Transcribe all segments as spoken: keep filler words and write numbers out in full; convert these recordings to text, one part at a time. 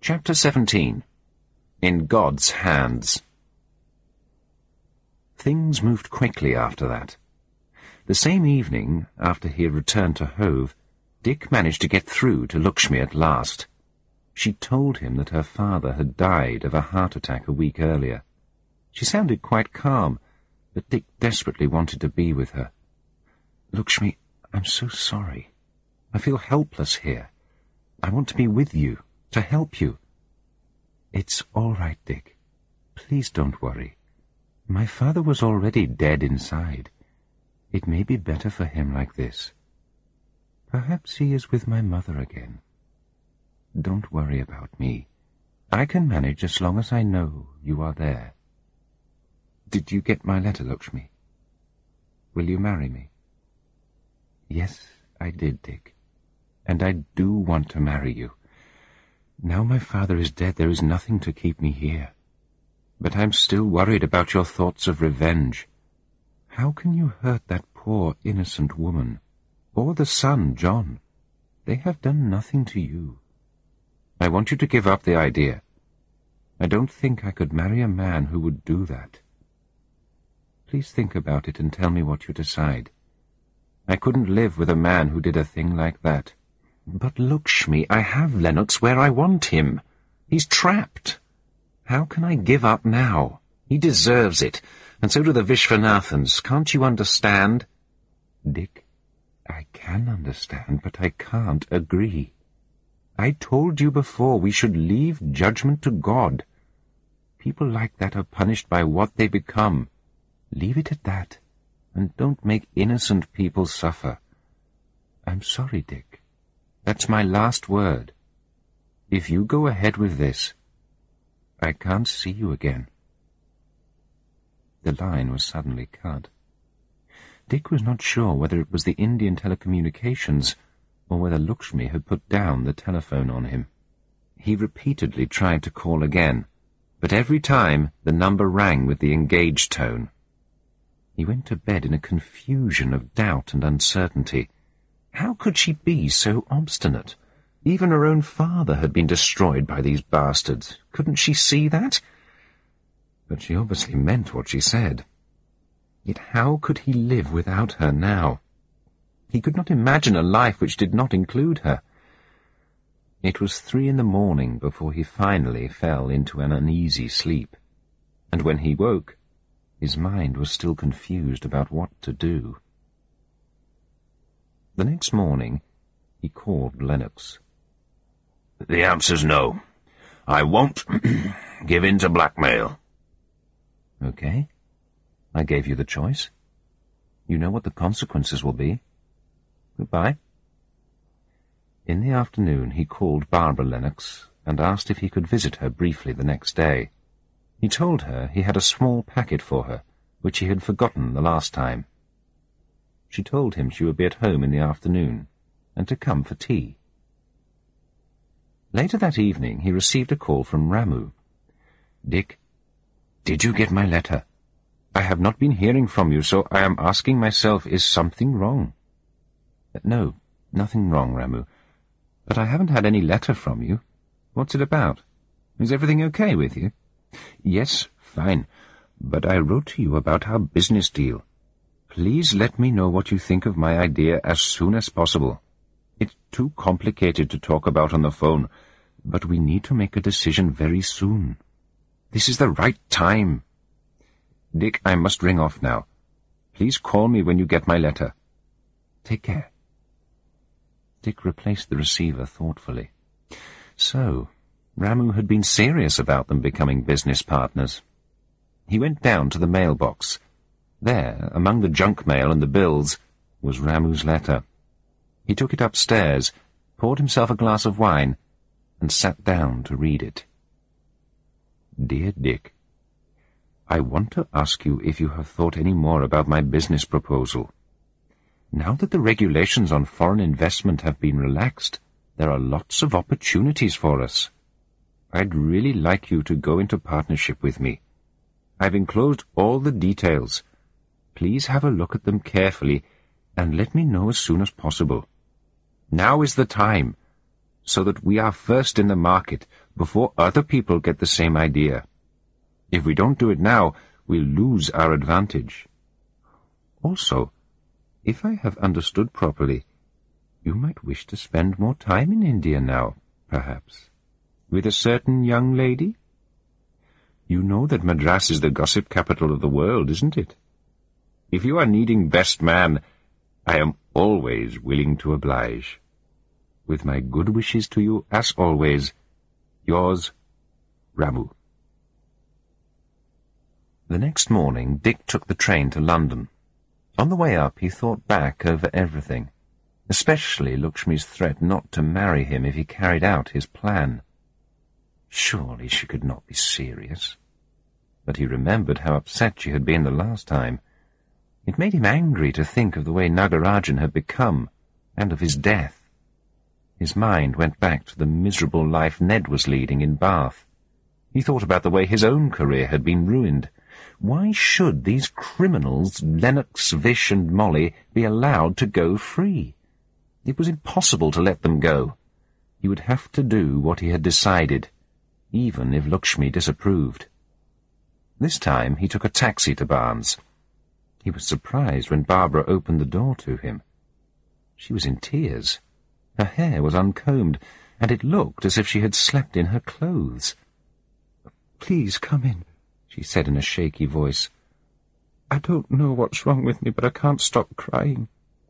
Chapter seventeen. In God's Hands. Things moved quickly after that. The same evening, after he had returned to Hove, Dick managed to get through to Lakshmi at last. She told him that her father had died of a heart attack a week earlier. She sounded quite calm, but Dick desperately wanted to be with her. "Lakshmi, I'm so sorry. I feel helpless here. I want to be with you, to help you." "It's all right, Dick. Please don't worry. My father was already dead inside. It may be better for him like this. Perhaps he is with my mother again. Don't worry about me. I can manage as long as I know you are there. Did you get my letter, Lakshmi? Will you marry me?" "Yes, I did, Dick. And I do want to marry you. Now my father is dead, there is nothing to keep me here. But I'm still worried about your thoughts of revenge. How can you hurt that poor, innocent woman? Or the son, John? They have done nothing to you. I want you to give up the idea. I don't think I could marry a man who would do that. Please think about it and tell me what you decide. I couldn't live with a man who did a thing like that." "But Lakshmi, I have Lennox where I want him. He's trapped. How can I give up now? He deserves it, and so do the Vishwanathans. Can't you understand?" "Dick, I can understand, but I can't agree. I told you before we should leave judgment to God. People like that are punished by what they become. Leave it at that, and don't make innocent people suffer. I'm sorry, Dick. That's my last word. If you go ahead with this, I can't see you again." The line was suddenly cut. Dick was not sure whether it was the Indian telecommunications or whether Lakshmi had put down the telephone on him. He repeatedly tried to call again, but every time the number rang with the engaged tone. He went to bed in a confusion of doubt and uncertainty. How could she be so obstinate? Even her own father had been destroyed by these bastards. Couldn't she see that? But she obviously meant what she said. Yet how could he live without her now? He could not imagine a life which did not include her. It was three in the morning before he finally fell into an uneasy sleep, and when he woke, his mind was still confused about what to do. The next morning, he called Lennox. "The answer's no. I won't give in to blackmail." "Okay. I gave you the choice. You know what the consequences will be. Goodbye." In the afternoon, he called Barbara Lennox and asked if he could visit her briefly the next day. He told her he had a small packet for her, which he had forgotten the last time. She told him she would be at home in the afternoon, and to come for tea. Later that evening, he received a call from Ramu. "Dick, did you get my letter? I have not been hearing from you, so I am asking myself, is something wrong?" "No, nothing wrong, Ramu. But I haven't had any letter from you. What's it about? Is everything okay with you?" "Yes, fine. But I wrote to you about our business deal. Please let me know what you think of my idea as soon as possible. It's too complicated to talk about on the phone, but we need to make a decision very soon. This is the right time. Dick, I must ring off now. Please call me when you get my letter. Take care." Dick replaced the receiver thoughtfully. So, Ramu had been serious about them becoming business partners. He went down to the mailbox. There, among the junk mail and the bills, was Ramu's letter. He took it upstairs, poured himself a glass of wine, and sat down to read it. "Dear Dick, I want to ask you if you have thought any more about my business proposal. Now that the regulations on foreign investment have been relaxed, there are lots of opportunities for us. I'd really like you to go into partnership with me. I've enclosed all the details. Please have a look at them carefully and let me know as soon as possible. Now is the time, so that we are first in the market. before other people get the same idea. If we don't do it now, we'll lose our advantage. Also, if I have understood properly, you might wish to spend more time in India now, perhaps, with a certain young lady? You know that Madras is the gossip capital of the world, isn't it? If you are needing best man, I am always willing to oblige. With my good wishes to you, as always, yours, Ramu. The next morning, Dick took the train to London. On the way up, he thought back over everything, especially Lakshmi's threat not to marry him if he carried out his plan. Surely she could not be serious. But he remembered how upset she had been the last time. It made him angry to think of the way Nagarajan had become, and of his death. His mind went back to the miserable life Ned was leading in Bath. He thought about the way his own career had been ruined. Why should these criminals, Lennox, Vish, and Molly, be allowed to go free? It was impossible to let them go. He would have to do what he had decided, even if Lakshmi disapproved. This time he took a taxi to Barnes. He was surprised when Barbara opened the door to him. She was in tears. Her hair was uncombed, and it looked as if she had slept in her clothes. "Please come in," she said in a shaky voice. "I don't know what's wrong with me, but I can't stop crying.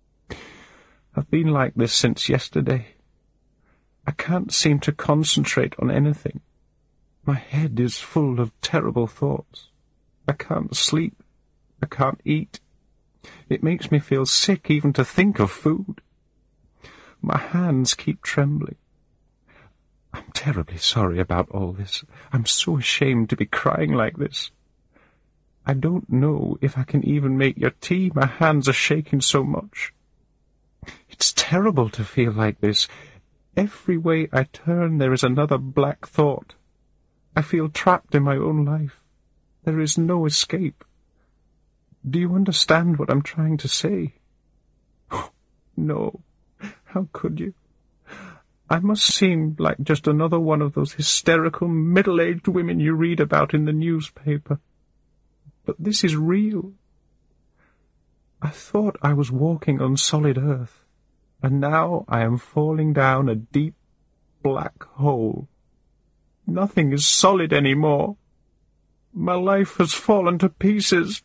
I've been like this since yesterday. I can't seem to concentrate on anything. My head is full of terrible thoughts. I can't sleep. I can't eat. It makes me feel sick even to think of food. My hands keep trembling. I'm terribly sorry about all this. I'm so ashamed to be crying like this. I don't know if I can even make your tea. My hands are shaking so much. It's terrible to feel like this. Every way I turn there is another black thought. I feel trapped in my own life. There is no escape. Do you understand what I'm trying to say?" Oh, no. How could you? I must seem like just another one of those hysterical middle-aged women you read about in the newspaper. But this is real. I thought I was walking on solid earth, and now I am falling down a deep black hole. Nothing is solid any more. My life has fallen to pieces.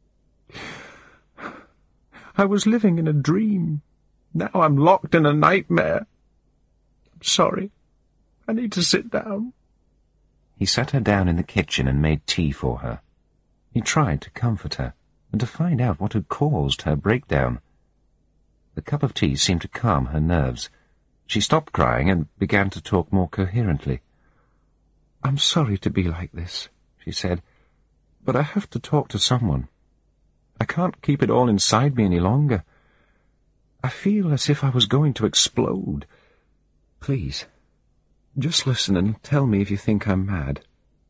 I was living in a dream. Now I'm locked in a nightmare. I'm sorry. I need to sit down. He sat her down in the kitchen and made tea for her. He tried to comfort her and to find out what had caused her breakdown. The cup of tea seemed to calm her nerves. She stopped crying and began to talk more coherently. "I'm sorry to be like this," she said, "but I have to talk to someone. I can't keep it all inside me any longer. I feel as if I was going to explode. Please, just listen and tell me if you think I'm mad.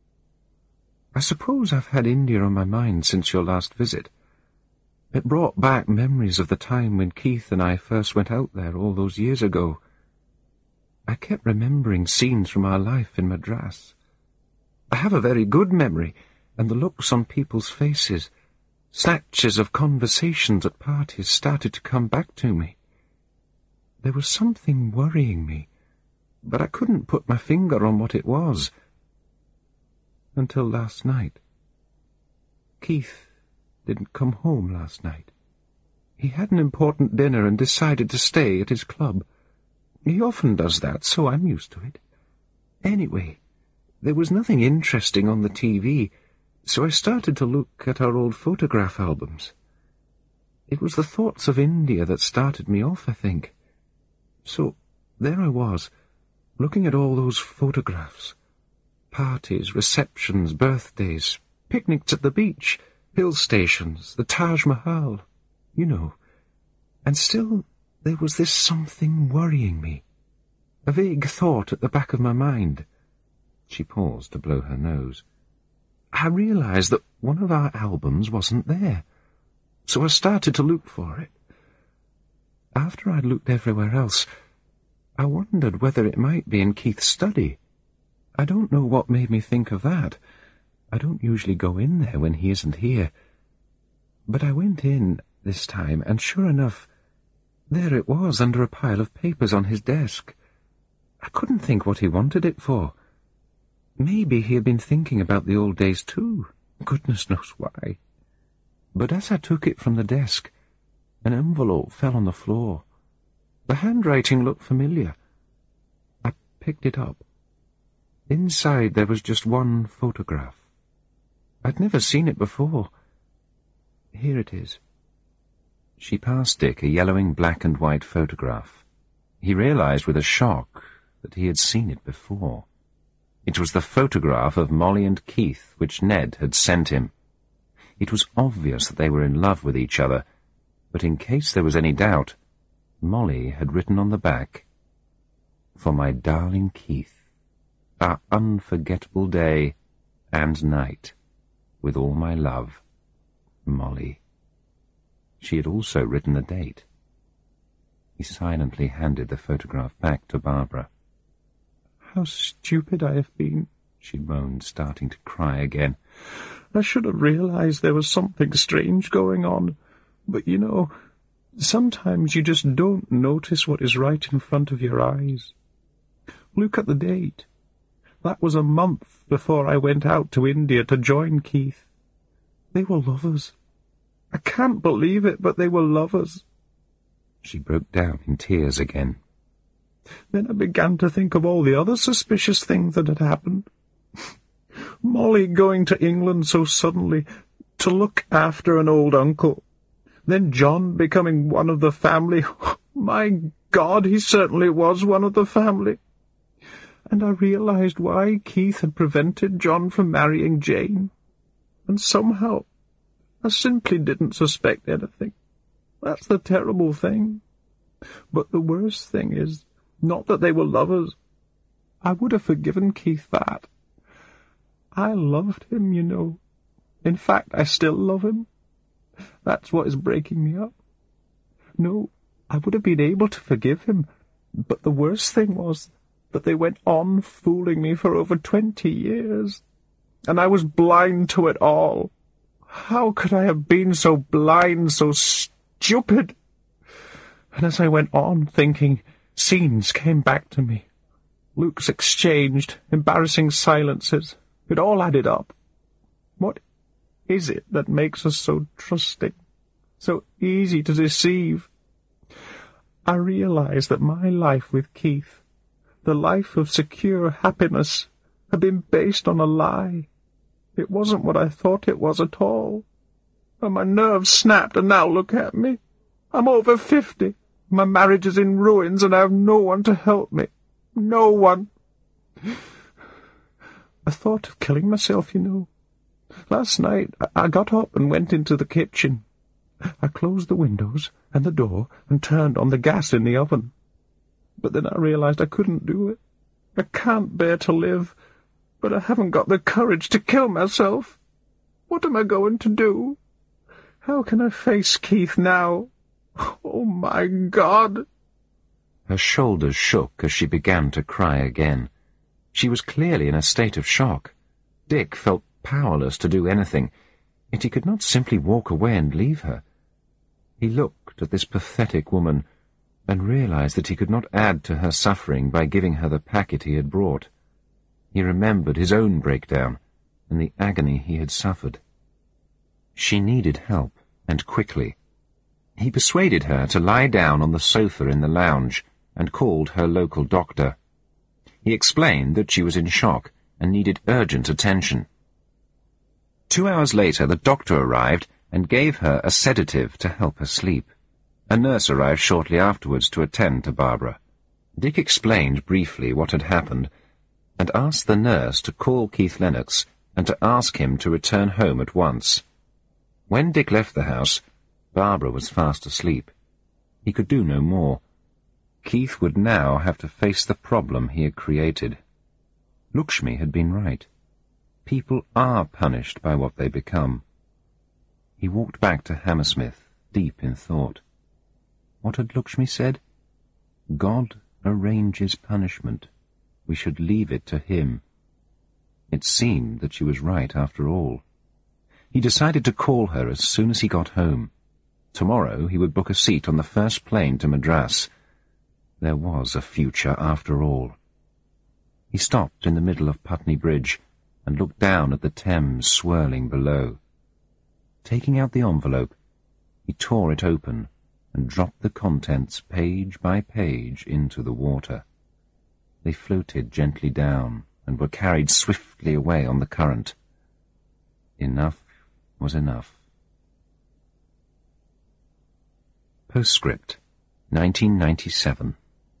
I suppose I've had India on my mind since your last visit. It brought back memories of the time when Keith and I first went out there all those years ago. I kept remembering scenes from our life in Madras. I have a very good memory, and the looks on people's faces, snatches of conversations at parties started to come back to me. There was something worrying me, but I couldn't put my finger on what it was. Until last night. Keith didn't come home last night. He had an important dinner and decided to stay at his club. He often does that, so I'm used to it. Anyway, there was nothing interesting on the T V, so I started to look at our old photograph albums. It was the thoughts of India that started me off, I think. So there I was, looking at all those photographs. Parties, receptions, birthdays, picnics at the beach, hill stations, the Taj Mahal, you know. And still there was this something worrying me, a vague thought at the back of my mind. She paused to blow her nose. I realized that one of our albums wasn't there, so I started to look for it. After I'd looked everywhere else, I wondered whether it might be in Keith's study. I don't know what made me think of that. I don't usually go in there when he isn't here. But I went in this time, and sure enough, there it was under a pile of papers on his desk. I couldn't think what he wanted it for. Maybe he had been thinking about the old days too. Goodness knows why. But as I took it from the desk, an envelope fell on the floor. The handwriting looked familiar. I picked it up. Inside there was just one photograph. I'd never seen it before. Here it is. She passed Dick a yellowing black and white photograph. He realized with a shock that he had seen it before. It was the photograph of Molly and Keith which Ned had sent him. It was obvious that they were in love with each other, but in case there was any doubt, Molly had written on the back, "For my darling Keith, our unforgettable day and night, with all my love, Molly." She had also written the date. He silently handed the photograph back to Barbara. "How stupid I have been," she moaned, starting to cry again. "I should have realized there was something strange going on. But, you know, sometimes you just don't notice what is right in front of your eyes. Look at the date. That was a month before I went out to India to join Keith. They were lovers. I can't believe it, but they were lovers." She broke down in tears again. Then I began to think of all the other suspicious things that had happened. Molly going to England so suddenly to look after an old uncle. Then John becoming one of the family. My God, he certainly was one of the family. And I realized why Keith had prevented John from marrying Jane. And somehow I simply didn't suspect anything. That's the terrible thing. But the worst thing is not that they were lovers. I would have forgiven Keith that. I loved him, you know. In fact, I still love him. That's what is breaking me up. No, I would have been able to forgive him, but the worst thing was that they went on fooling me for over twenty years, and I was blind to it all. How could I have been so blind, so stupid? And as I went on thinking, scenes came back to me. Looks exchanged, embarrassing silences. It all added up. What is it that makes us so trusting, so easy to deceive? I realized that my life with Keith, the life of secure happiness, had been based on a lie. It wasn't what I thought it was at all. And my nerves snapped, and now look at me. I'm over fifty. My marriage is in ruins, and I have no one to help me. No one. I thought of killing myself, you know. Last night I got up and went into the kitchen. I closed the windows and the door and turned on the gas in the oven. But then I realized I couldn't do it. I can't bear to live, but I haven't got the courage to kill myself. What am I going to do? How can I face Keith now? Oh, my God! Her shoulders shook as she began to cry again. She was clearly in a state of shock. Dick felt powerless to do anything, yet he could not simply walk away and leave her. He looked at this pathetic woman and realized that he could not add to her suffering by giving her the packet he had brought. He remembered his own breakdown and the agony he had suffered. She needed help, and quickly. He persuaded her to lie down on the sofa in the lounge and called her local doctor. He explained that she was in shock and needed urgent attention. Two hours later, the doctor arrived and gave her a sedative to help her sleep. A nurse arrived shortly afterwards to attend to Barbara. Dick explained briefly what had happened and asked the nurse to call Keith Lennox and to ask him to return home at once. When Dick left the house, Barbara was fast asleep. He could do no more. Keith would now have to face the problem he had created. Lakshmi had been right. People are punished by what they become. He walked back to Hammersmith, deep in thought. What had Lakshmi said? God arranges punishment. We should leave it to him. It seemed that she was right after all. He decided to call her as soon as he got home. Tomorrow he would book a seat on the first plane to Madras. There was a future after all. He stopped in the middle of Putney Bridge and looked down at the Thames swirling below. Taking out the envelope, he tore it open and dropped the contents page by page into the water. They floated gently down and were carried swiftly away on the current. Enough was enough. Postscript, nineteen ninety-seven.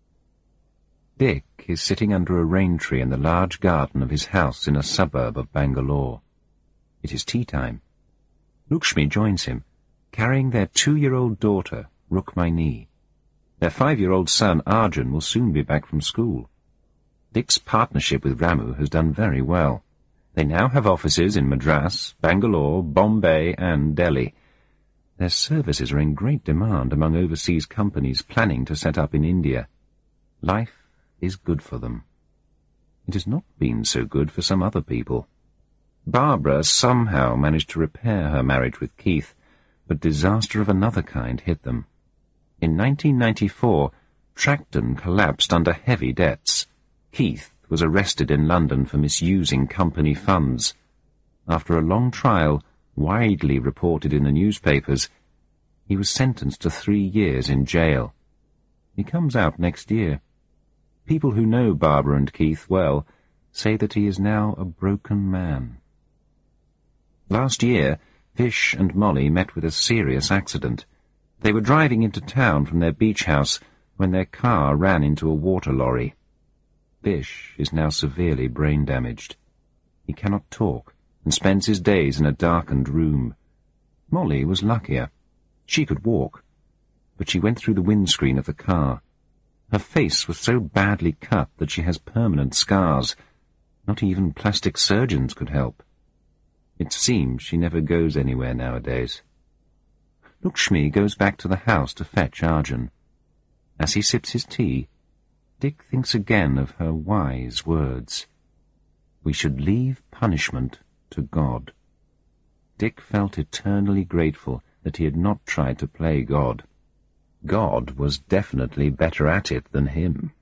Dick is sitting under a rain tree in the large garden of his house in a suburb of Bangalore. It is tea time. Lakshmi joins him, carrying their two-year-old daughter, Rukmini. Their five-year-old son, Arjun, will soon be back from school. Dick's partnership with Ramu has done very well. They now have offices in Madras, Bangalore, Bombay, and Delhi. Their services are in great demand among overseas companies planning to set up in India. Life is good for them. It has not been so good for some other people. Barbara somehow managed to repair her marriage with Keith, but disaster of another kind hit them. In nineteen ninety-four, Tracton collapsed under heavy debts. Keith was arrested in London for misusing company funds. After a long trial, widely reported in the newspapers, he was sentenced to three years in jail. He comes out next year. People who know Barbara and Keith well say that he is now a broken man. Last year, Vish and Molly met with a serious accident. They were driving into town from their beach house when their car ran into a water lorry. Vish is now severely brain damaged. He cannot talk and spends his days in a darkened room. Molly was luckier. She could walk, but she went through the windscreen of the car. Her face was so badly cut that she has permanent scars. Not even plastic surgeons could help. It seems she never goes anywhere nowadays. Lakshmi goes back to the house to fetch Arjun. As he sips his tea, Dick thinks again of her wise words. We should leave punishment to God. Dick felt eternally grateful that he had not tried to play God. God was definitely better at it than him.